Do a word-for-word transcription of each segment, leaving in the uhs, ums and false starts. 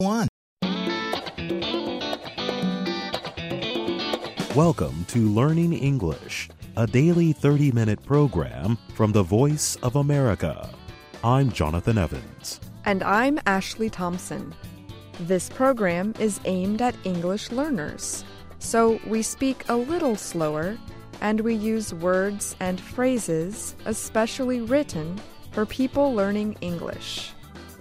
One. Welcome to Learning English, a daily thirty-minute program from the Voice of America. I'm Jonathan Evans. And I'm Ashley Thompson. This program is aimed at English learners, so we speak a little slower and we use words and phrases especially written for people learning English.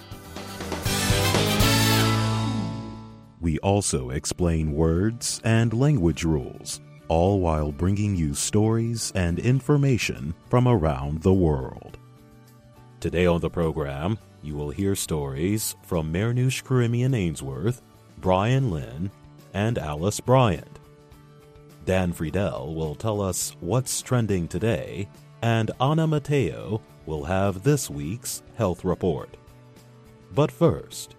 We also explain words and language rules, all while bringing you stories and information from around the world. Today on the program, you will hear stories from Marnoosh Karimian Ainsworth, Brian Lynn, and Alice Bryant. Dan Friedel will tell us what's trending today, and Anna Mateo will have this week's health report. But first,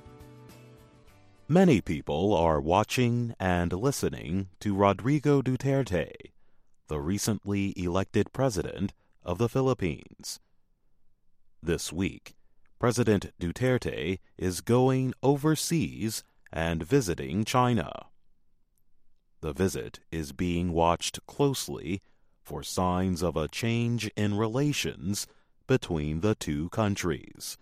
many people are watching and listening to Rodrigo Duterte, the recently elected president of the Philippines. This week, President Duterte is going overseas and visiting China. The visit is being watched closely for signs of a change in relations between the two countries.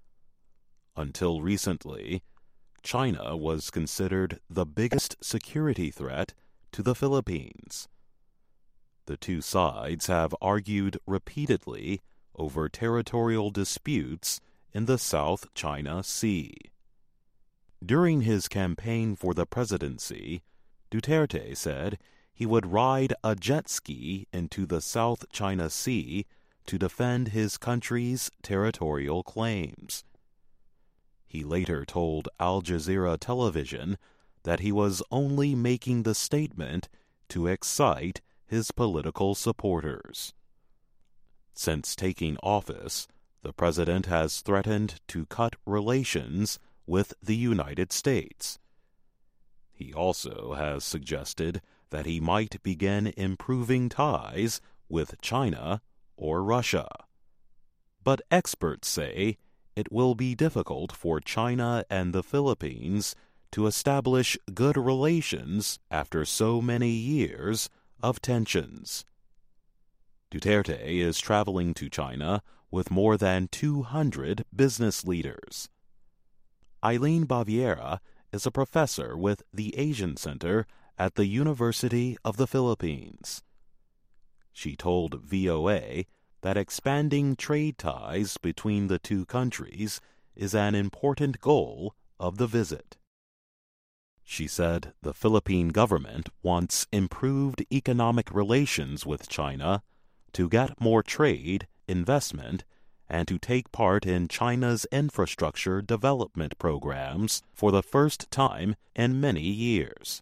Until recently, China was considered the biggest security threat to the Philippines. The two sides have argued repeatedly over territorial disputes in the South China Sea. During his campaign for the presidency, Duterte said he would ride a jet ski into the South China Sea to defend his country's territorial claims. He later told Al Jazeera Television that he was only making the statement to excite his political supporters. Since taking office, the president has threatened to cut relations with the United States. He also has suggested that he might begin improving ties with China or Russia. But experts say it will be difficult for China and the Philippines to establish good relations after so many years of tensions. Duterte is traveling to China with more than two hundred business leaders. Eileen Baviera is a professor with the Asian Center at the University of the Philippines. She told V O A that expanding trade ties between the two countries is an important goal of the visit. She said the Philippine government wants improved economic relations with China to get more trade, investment, and to take part in China's infrastructure development programs for the first time in many years.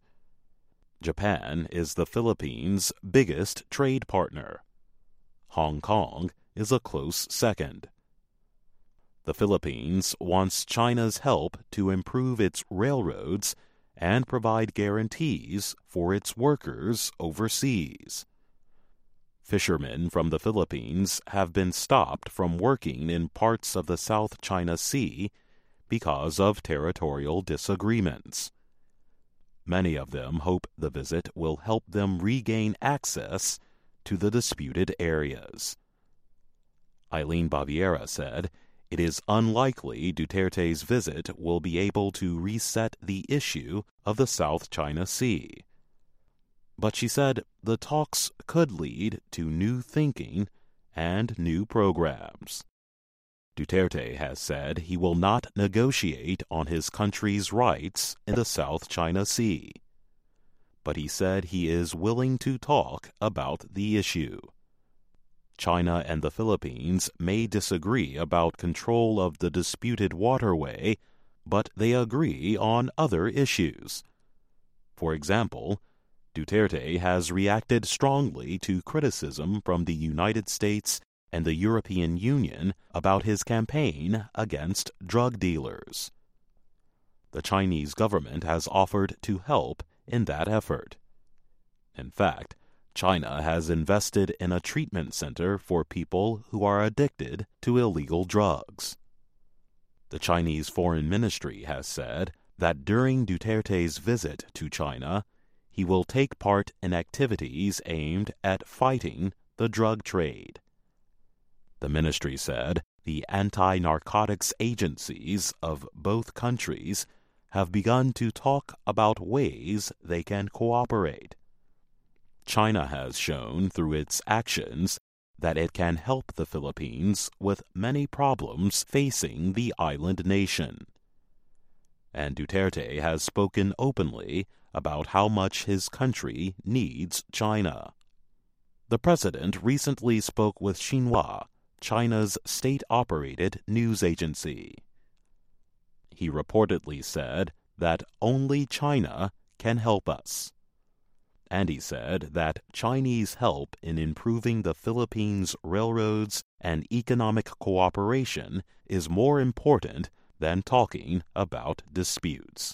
Japan is the Philippines' biggest trade partner. Hong Kong is a close second. The Philippines wants China's help to improve its railroads and provide guarantees for its workers overseas. Fishermen from the Philippines have been stopped from working in parts of the South China Sea because of territorial disagreements. Many of them hope the visit will help them regain access to the disputed areas. Eileen Baviera said it is unlikely Duterte's visit will be able to reset the issue of the South China Sea. But she said the talks could lead to new thinking and new programs. Duterte has said he will not negotiate on his country's rights in the South China Sea. But he said he is willing to talk about the issue. China and the Philippines may disagree about control of the disputed waterway, but they agree on other issues. For example, Duterte has reacted strongly to criticism from the United States and the European Union about his campaign against drug dealers. The Chinese government has offered to help in that effort. In fact, China has invested in a treatment center for people who are addicted to illegal drugs. The Chinese Foreign Ministry has said that during Duterte's visit to China, he will take part in activities aimed at fighting the drug trade. The ministry said the anti-narcotics agencies of both countries have begun to talk about ways they can cooperate. China has shown through its actions that it can help the Philippines with many problems facing the island nation. And Duterte has spoken openly about how much his country needs China. The president recently spoke with Xinhua, China's state-operated news agency. He reportedly said that only China can help us. And he said that Chinese help in improving the Philippines' railroads and economic cooperation is more important than talking about disputes.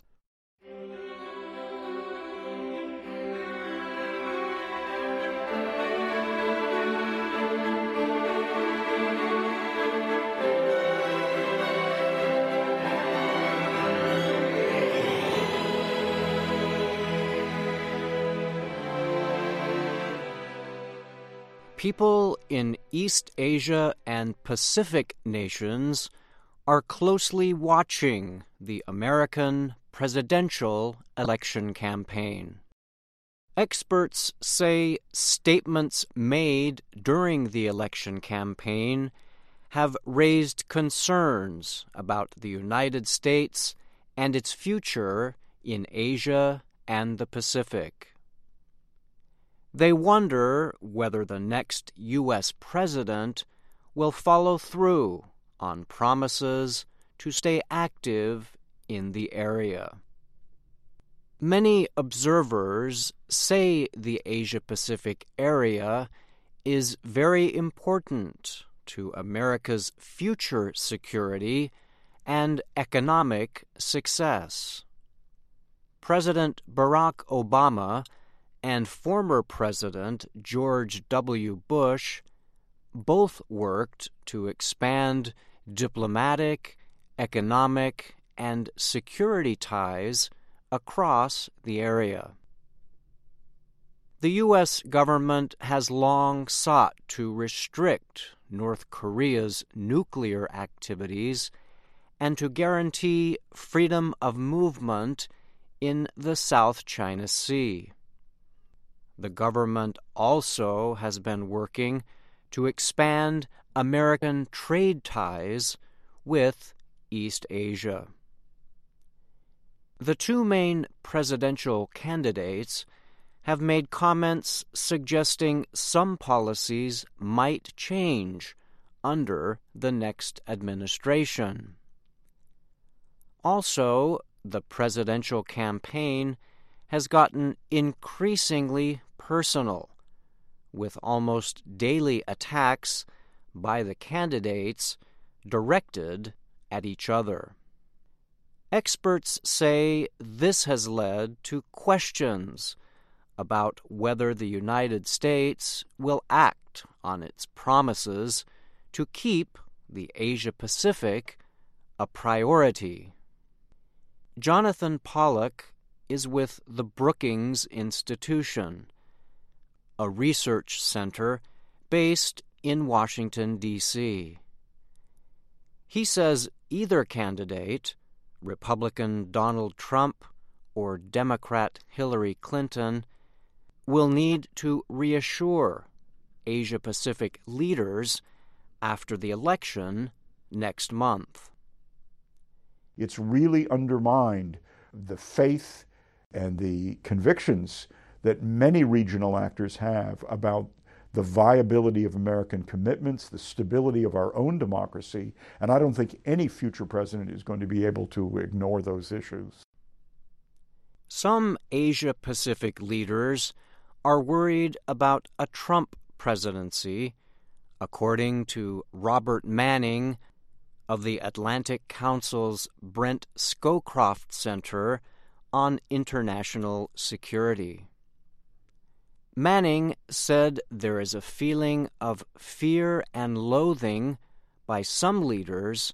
People in East Asia and Pacific nations are closely watching the American presidential election campaign. Experts say statements made during the election campaign have raised concerns about the United States and its future in Asia and the Pacific. They wonder whether the next U S president will follow through on promises to stay active in the area. Many observers say the Asia-Pacific area is very important to America's future security and economic success. President Barack Obama and former President George W. Bush both worked to expand diplomatic, economic, and security ties across the area. The U S government has long sought to restrict North Korea's nuclear activities and to guarantee freedom of movement in the South China Sea. The government also has been working to expand American trade ties with East Asia. The two main presidential candidates have made comments suggesting some policies might change under the next administration. Also, the presidential campaign has gotten increasingly personal, with almost daily attacks by the candidates directed at each other. Experts say this has led to questions about whether the United States will act on its promises to keep the Asia-Pacific a priority. Jonathan Pollock is with the Brookings Institution, a research center based in Washington, D C He says either candidate, Republican Donald Trump or Democrat Hillary Clinton, will need to reassure Asia-Pacific leaders after the election next month. It's really undermined the faith and the convictions that many regional actors have about the viability of American commitments, the stability of our own democracy, and I don't think any future president is going to be able to ignore those issues. Some Asia-Pacific leaders are worried about a Trump presidency, according to Robert Manning of the Atlantic Council's Brent Scowcroft Center on International Security. Manning said there is a feeling of fear and loathing by some leaders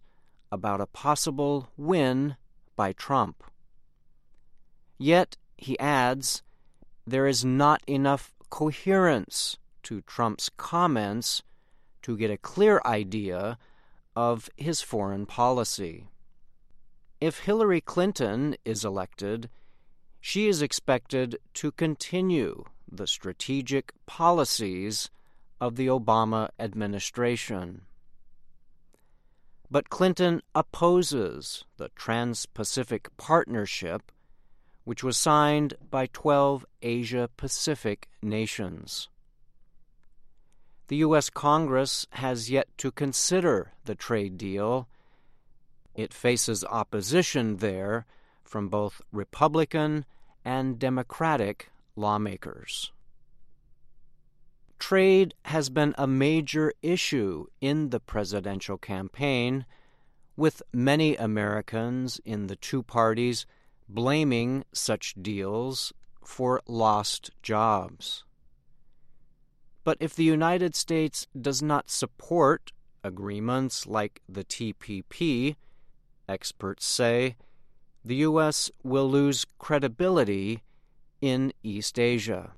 about a possible win by Trump. Yet, he adds, there is not enough coherence to Trump's comments to get a clear idea of his foreign policy. If Hillary Clinton is elected, she is expected to continue the strategic policies of the Obama administration. But Clinton opposes the Trans-Pacific Partnership, which was signed by twelve Asia-Pacific nations. The U S Congress has yet to consider the trade deal. It faces opposition there from both Republican and Democratic lawmakers. Trade has been a major issue in the presidential campaign, with many Americans in the two parties blaming such deals for lost jobs. But if the United States does not support agreements like the T P P, experts say, the U S will lose credibility in East Asia.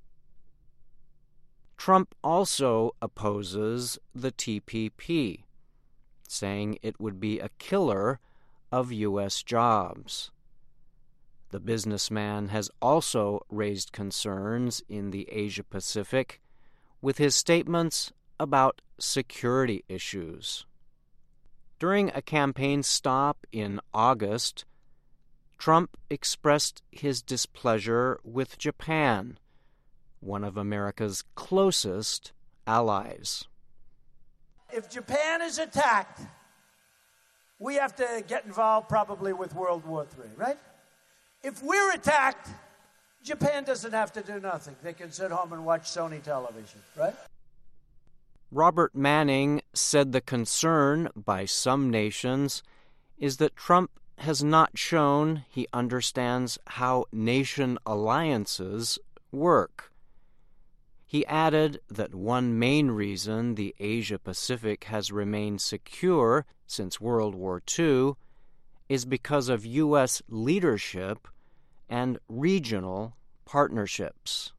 Trump also opposes the T P P, saying it would be a killer of U S jobs. The businessman has also raised concerns in the Asia-Pacific with his statements about security issues. During a campaign stop in August, Trump expressed his displeasure with Japan, one of America's closest allies. If Japan is attacked, we have to get involved probably with World War Three, right? If we're attacked, Japan doesn't have to do nothing. They can sit home and watch Sony television, right? Robert Manning said the concern by some nations is that Trump has not shown he understands how nation alliances work. He added that one main reason the Asia-Pacific has remained secure since World War Two is because of U S leadership and regional partnerships.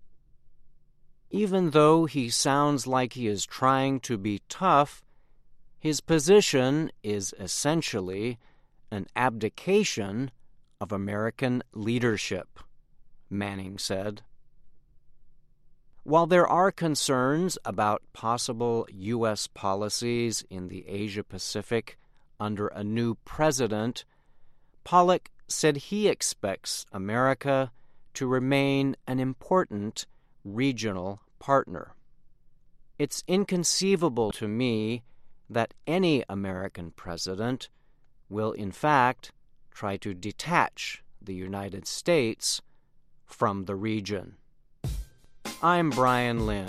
Even though he sounds like he is trying to be tough, his position is essentially an abdication of American leadership, Manning said. While there are concerns about possible U S policies in the Asia-Pacific under a new president, Pollack said he expects America to remain an important regional partner. It's inconceivable to me that any American president will in fact try to detach the United States from the region. I'm Brian Lynn.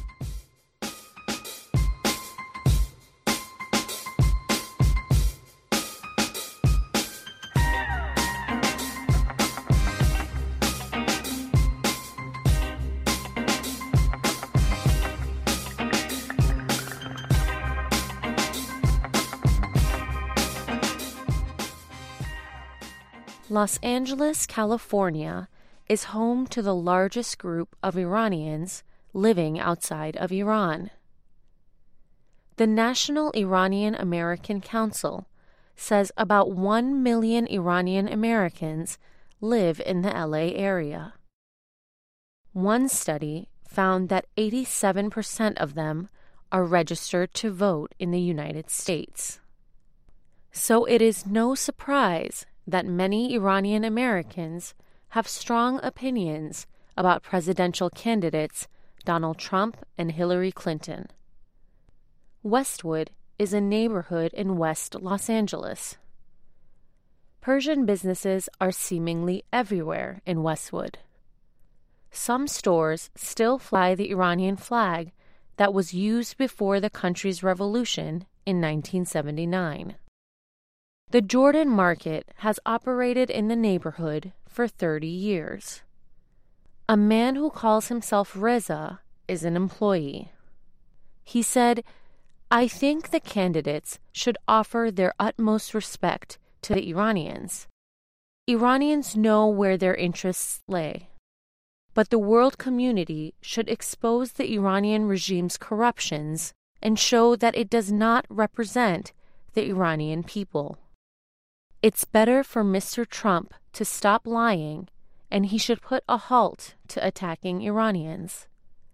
Los Angeles, California, is home to the largest group of Iranians living outside of Iran. The National Iranian American Council says about one million Iranian Americans live in the L A area. One study found that eighty-seven percent of them are registered to vote in the United States. So it is no surprise that many Iranian Americans have strong opinions about presidential candidates Donald Trump and Hillary Clinton. Westwood is a neighborhood in West Los Angeles. Persian businesses are seemingly everywhere in Westwood. Some stores still fly the Iranian flag that was used before the country's revolution in nineteen seventy-nine. The Jordan Market has operated in the neighborhood for thirty years. A man who calls himself Reza is an employee. He said, I think the candidates should offer their utmost respect to the Iranians. Iranians know where their interests lay. But the world community should expose the Iranian regime's corruptions and show that it does not represent the Iranian people. It's better for Mister Trump to stop lying, and he should put a halt to attacking Iranians.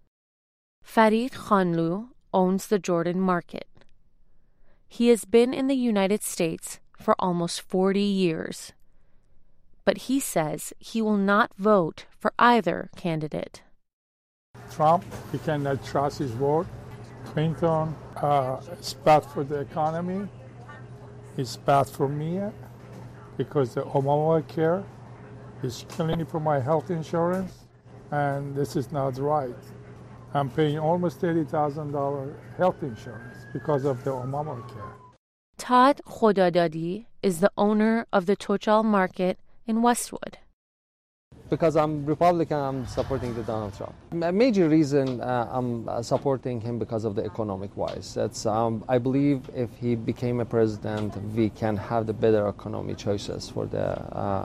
Farid Khanlou owns the Jordan market. He has been in the United States for almost forty years, but he says he will not vote for either candidate. Trump, he cannot trust his word. Clinton uh, is bad for the economy. It's bad for me because the Obamacare is killing me for my health insurance, and this is not right. I'm paying almost thirty thousand dollars health insurance because of the Obamacare. Todd Khodadadi is the owner of the Tochal Market in Westwood. Because I'm Republican, I'm supporting the Donald Trump. A major reason uh, I'm uh, supporting him because of the economic wise. That's um, I believe if he became a president, we can have the better economic choices for the uh,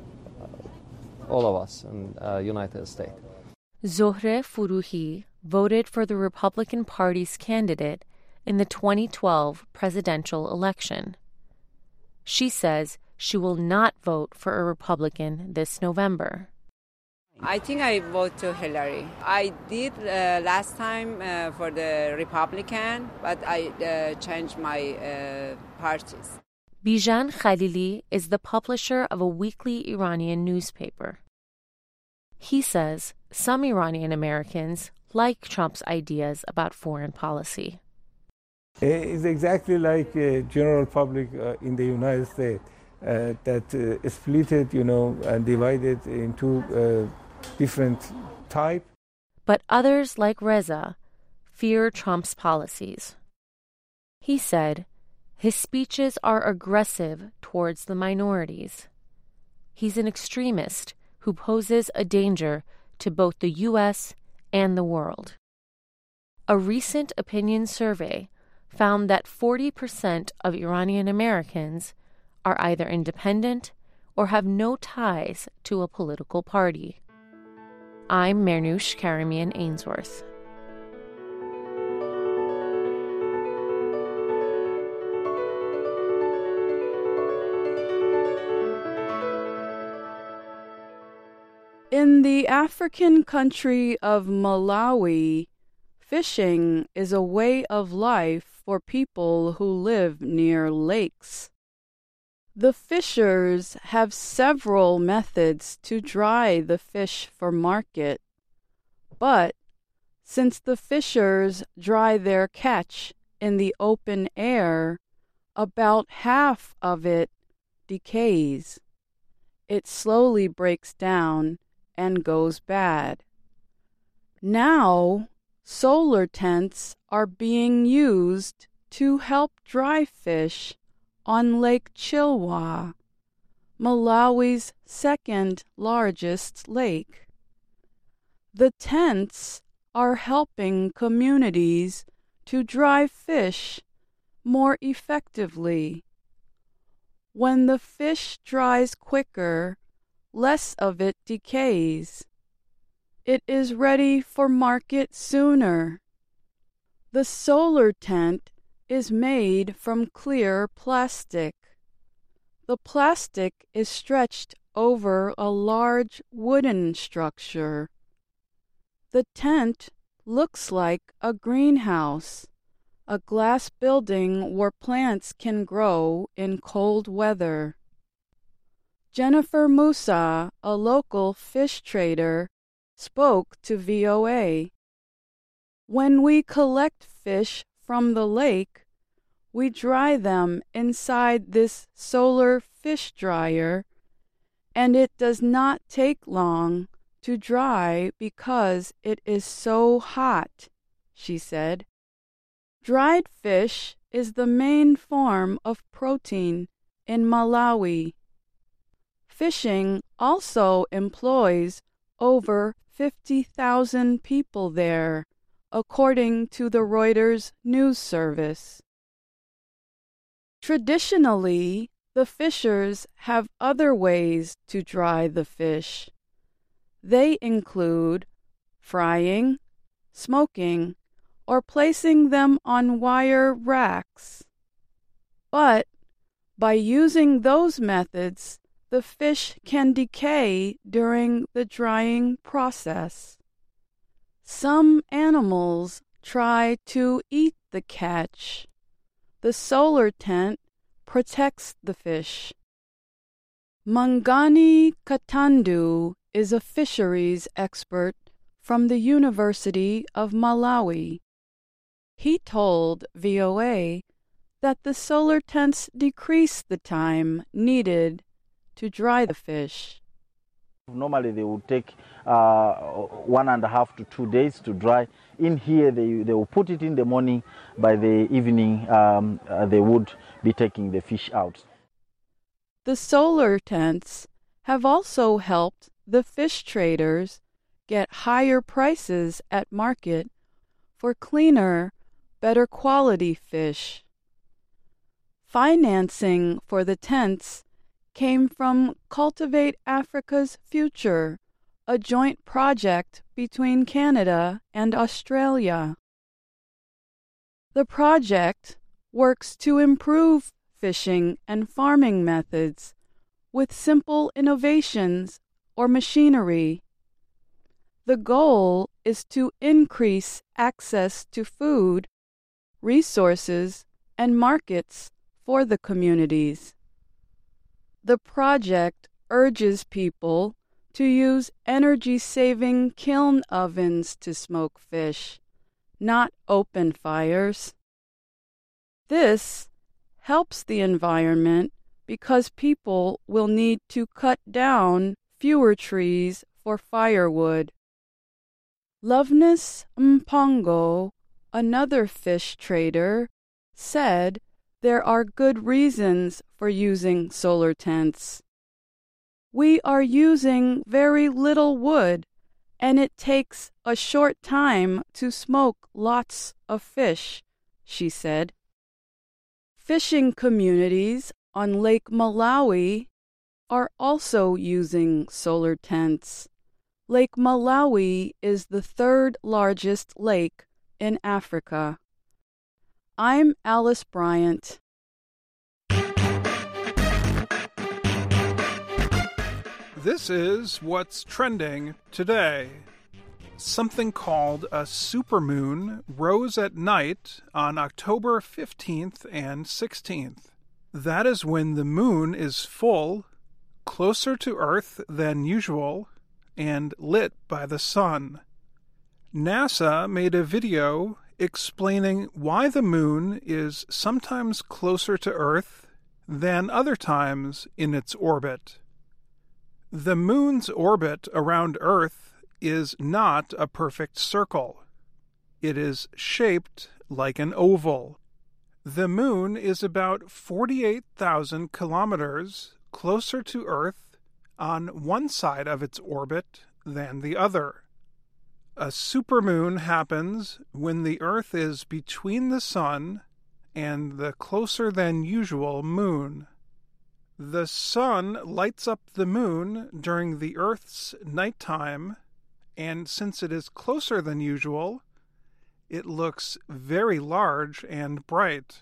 all of us in uh, United States. Zohre Furuhi voted for the Republican Party's candidate in the twenty twelve presidential election. She says she will not vote for a Republican this November. I think I vote to Hillary. I did uh, last time uh, for the Republican, but I uh, changed my uh, parties. Bijan Khalili is the publisher of a weekly Iranian newspaper. He says some Iranian Americans like Trump's ideas about foreign policy. It's exactly like uh, general public uh, in the United States uh, that uh, split, you know, and divided into uh, different type. But others like Reza fear Trump's policies. He said his speeches are aggressive towards the minorities. He's an extremist who poses a danger to both the U S and the world. A recent opinion survey found that forty percent of Iranian Americans are either independent or have no ties to a political party. I'm Marnoush Karamian Ainsworth. In the African country of Malawi, fishing is a way of life for people who live near lakes. The fishers have several methods to dry the fish for market, but since the fishers dry their catch in the open air, about half of it decays. It slowly breaks down and goes bad. Now, solar tents are being used to help dry fish on Lake Chilwa, Malawi's second largest lake. The tents are helping communities to dry fish more effectively. When the fish dries quicker, less of it decays. It is ready for market sooner. The solar tent is made from clear plastic. The plastic is stretched over a large wooden structure. The tent looks like a greenhouse, a glass building where plants can grow in cold weather. Jennifer Musa, a local fish trader, spoke to V O A. When we collect fish from the lake, we dry them inside this solar fish dryer, and it does not take long to dry because it is so hot, she said. Dried fish is the main form of protein in Malawi. Fishing also employs over fifty thousand people there, according to the Reuters news service. Traditionally, the fishers have other ways to dry the fish. They include frying, smoking, or placing them on wire racks. But by using those methods, the fish can decay during the drying process. Some animals try to eat the catch. The solar tent protects the fish. Mangani Katandu is a fisheries expert from the University of Malawi. He told V O A that the solar tents decrease the time needed to dry the fish. Normally they would take uh, one and a half to two days to dry. In here they, they will put it in the morning. By the evening um, uh, they would be taking the fish out. The solar tents have also helped the fish traders get higher prices at market for cleaner, better quality fish. Financing for the tents came from Cultivate Africa's Future, a joint project between Canada and Australia. The project works to improve fishing and farming methods with simple innovations or machinery. The goal is to increase access to food, resources, and markets for the communities. The project urges people to use energy-saving kiln ovens to smoke fish, not open fires. This helps the environment because people will need to cut down fewer trees for firewood. Loveness Mpongo, another fish trader, said there are good reasons for using solar tents. We are using very little wood, and it takes a short time to smoke lots of fish, she said. Fishing communities on Lake Malawi are also using solar tents. Lake Malawi is the third largest lake in Africa. I'm Alice Bryant. This is what's trending today. Something called a supermoon rose at night on October fifteenth and sixteenth. That is when the moon is full, closer to Earth than usual, and lit by the sun. NASA made a video explaining why the moon is sometimes closer to Earth than other times in its orbit. The moon's orbit around Earth is not a perfect circle. It is shaped like an oval. The moon is about forty-eight thousand kilometers closer to Earth on one side of its orbit than the other. A supermoon happens when the Earth is between the Sun and the closer-than-usual moon. The Sun lights up the moon during the Earth's nighttime, and since it is closer than usual, it looks very large and bright.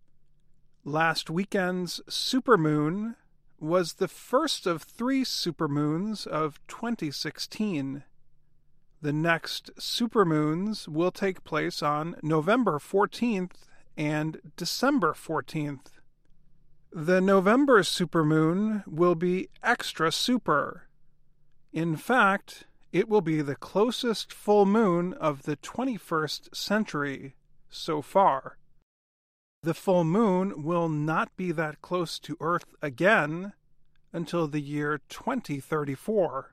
Last weekend's supermoon was the first of three supermoons of twenty sixteen. The next supermoons will take place on November fourteenth and December fourteenth. The November supermoon will be extra super. In fact, it will be the closest full moon of the twenty-first century so far. The full moon will not be that close to Earth again until the year twenty thirty-four.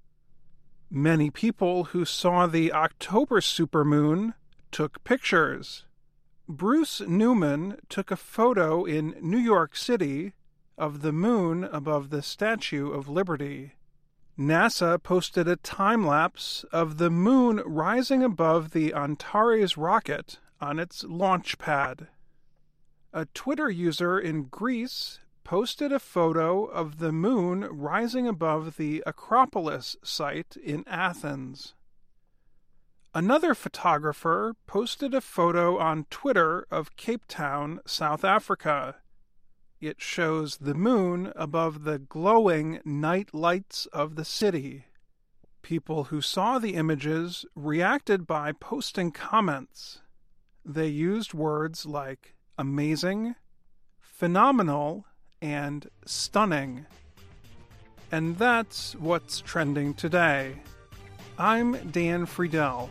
Many people who saw the October supermoon took pictures. Bruce Newman took a photo in New York City of the moon above the Statue of Liberty. NASA posted a time-lapse of the moon rising above the Antares rocket on its launch pad. A Twitter user in Greece posted a photo of the moon rising above the Acropolis site in Athens. Another photographer posted a photo on Twitter of Cape Town, South Africa. It shows the moon above the glowing night lights of the city. People who saw the images reacted by posting comments. They used words like amazing, phenomenal, and stunning. And that's what's trending today. I'm Dan Friedel.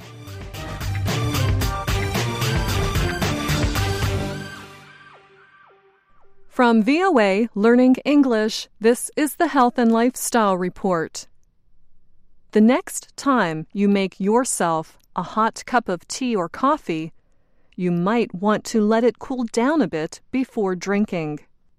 From V O A Learning English, this is the Health and Lifestyle Report. The next time you make yourself a hot cup of tea or coffee, you might want to let it cool down a bit before drinking.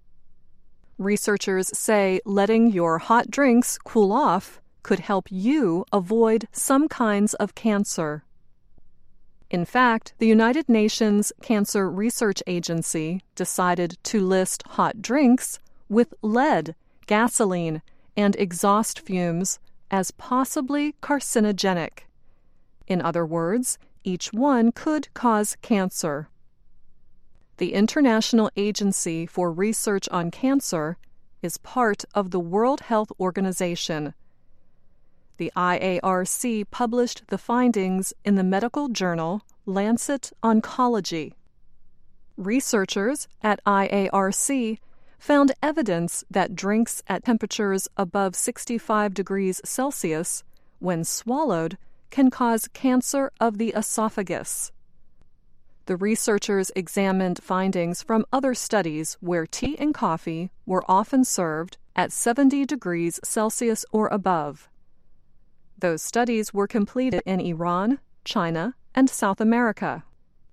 Researchers say letting your hot drinks cool off could help you avoid some kinds of cancer. In fact, the United Nations Cancer Research Agency decided to list hot drinks with lead, gasoline, and exhaust fumes as possibly carcinogenic. In other words, each one could cause cancer. The International Agency for Research on Cancer is part of the World Health Organization. The I A R C published the findings in the medical journal Lancet Oncology. Researchers at I A R C found evidence that drinks at temperatures above sixty-five degrees Celsius, when swallowed, can cause cancer of the esophagus. The researchers examined findings from other studies where tea and coffee were often served at seventy degrees Celsius or above. Those studies were completed in Iran, China, and South America.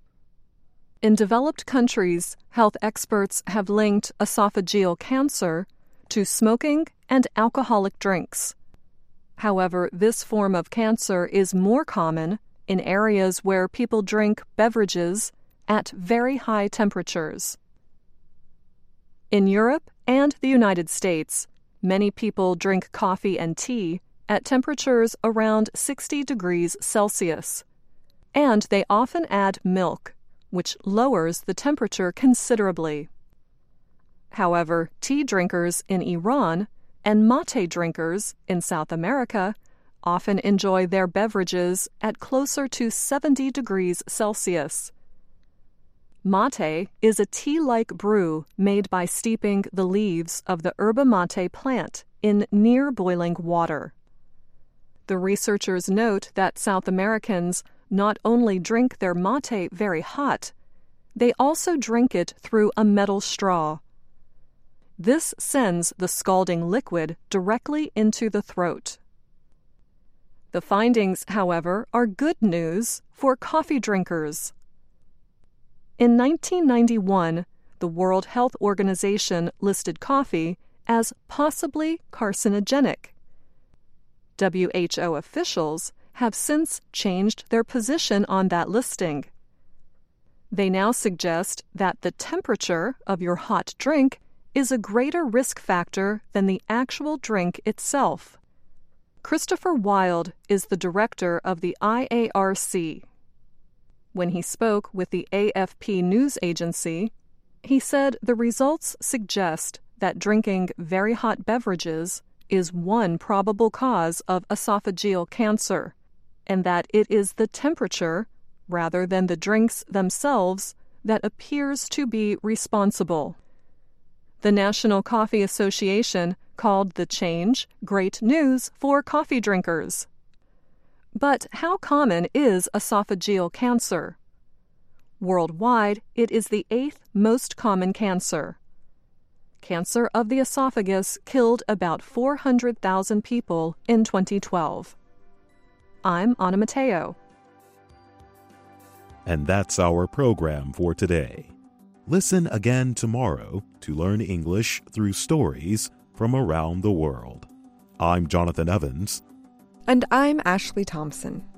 In developed countries, health experts have linked esophageal cancer to smoking and alcoholic drinks. However, this form of cancer is more common in areas where people drink beverages at very high temperatures. In Europe and the United States, many people drink coffee and tea at temperatures around sixty degrees Celsius, and they often add milk, which lowers the temperature considerably. However, tea drinkers in Iran and mate drinkers in South America often enjoy their beverages at closer to seventy degrees Celsius. Mate is a tea-like brew made by steeping the leaves of the yerba mate plant in near-boiling water. The researchers note that South Americans not only drink their mate very hot, they also drink it through a metal straw. This sends the scalding liquid directly into the throat. The findings, however, are good news for coffee drinkers. In nineteen ninety-one, the World Health Organization listed coffee as possibly carcinogenic. W H O officials have since changed their position on that listing. They now suggest that the temperature of your hot drink is a greater risk factor than the actual drink itself. Christopher Wild is the director of the I A R C. When he spoke with the A F P news agency, he said the results suggest that drinking very hot beverages is one probable cause of esophageal cancer, and that it is the temperature, rather than the drinks themselves, that appears to be responsible. The National Coffee Association called the change great news for coffee drinkers. But how common is esophageal cancer? Worldwide, it is the eighth most common cancer. Cancer of the esophagus killed about four hundred thousand people in twenty twelve. I'm Anna Matteo. And that's our program for today. Listen again tomorrow to learn English through stories from around the world. I'm Jonathan Evans. And I'm Ashley Thompson.